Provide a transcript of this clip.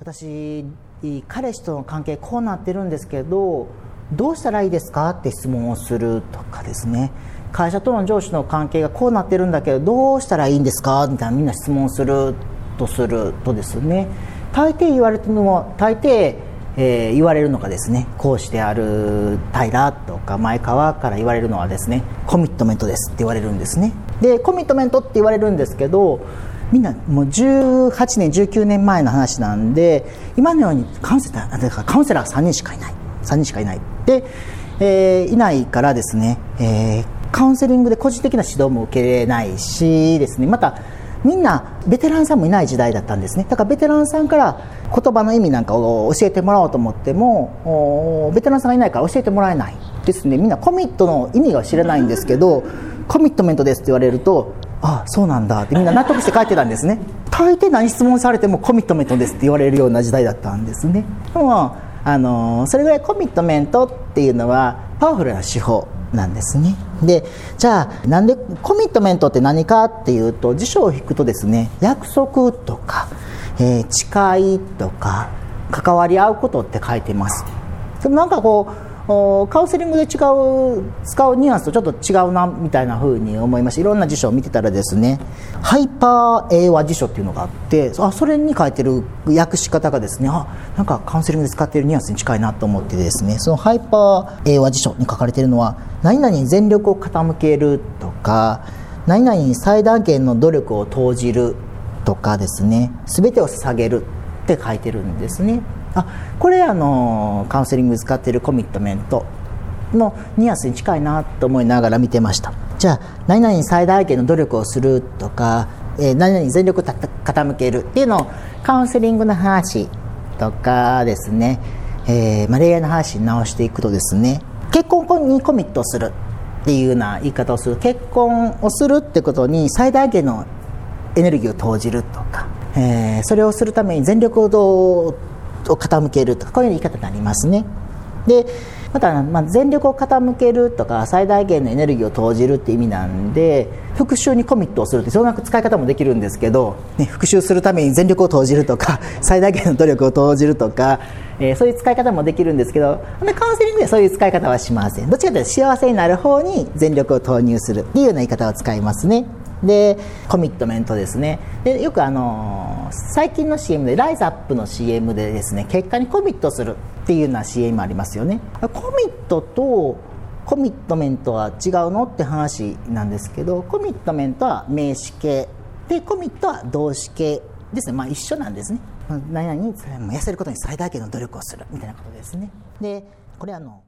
私彼氏との関係こうなってるんですけどどうしたらいいですかって質問をするとかですね、会社との上司の関係がこうなってるんだけどどうしたらいいんですかみたいなみんな質問するとですね、大抵言われるのも言われるのがですね、講師である平とか前川から言われるのはですね、コミットメントですって言われるんですね。でコミットメントって言われるんですけど、みんなもう18年19年前の話なんで、今のようにカウンセラーが3人しかいないで、いないからですね、カウンセリングで個人的な指導も受けれないしですね、またみんなベテランさんもいない時代だったんですね。だからベテランさんから言葉の意味なんかを教えてもらおうと思ってもベテランさんがいないから教えてもらえないですね。みんなコミットの意味が知らないんですけど、コミットメントですって言われると、あ、そうなんだってみんな納得して帰ってたんですね。大抵何質問されてもコミットメントですって言われるような時代だったんですね。でもそれぐらいコミットメントっていうのはパワフルな手法なんですね。で、じゃあなんでコミットメントって何かっていうと、辞書を引くとですね、約束とか、誓いとか関わり合うことって書いてます。でもなんかこうカウンセリングで使うニュアンスとちょっと違うなみたいな風に思いました。いろんな辞書を見てたらですね、ハイパー英和辞書っていうのがあって、それに書いてる訳し方がですね、なんかカウンセリングで使っているニュアンスに近いなと思ってですね、そのハイパー英和辞書に書かれているのは、何々に全力を傾けるとか、何々に最大限の努力を投じるとかですね、全てを捧げるって書いてるんですね。これカウンセリングで使っているコミットメントのニュアンスに近いなと思いながら見てました。じゃあ何々に最大限の努力をするとか、何々に全力を傾けるっていうのをカウンセリングの話とかですね、恋愛の話に直していくとですね、結婚にコミットするっていうような言い方をする、結婚をするってことに最大限のエネルギーを投じるとか、それをするために全力を傾けるとか、こういう言い方になりますね。でまた、全力を傾けるとか最大限のエネルギーを投じるって意味なんで、復讐にコミットをするってそんな使い方もできるんですけど、復讐するために全力を投じるとか最大限の努力を投じるとか、そういう使い方もできるんですけど、カウンセリングではそういう使い方はしません。どっちかというと幸せになる方に全力を投入するっていうような言い方を使いますね。でコミットメントですね。でよく最近の CM でライズアップの CM でですね、結果にコミットするっていうような CM ありますよね。コミットとコミットメントは違うのって話なんですけど、コミットメントは名詞形でコミットは動詞形ですね。一緒なんですね。何々に痩せることに最大限の努力をするみたいなことですね。でこれ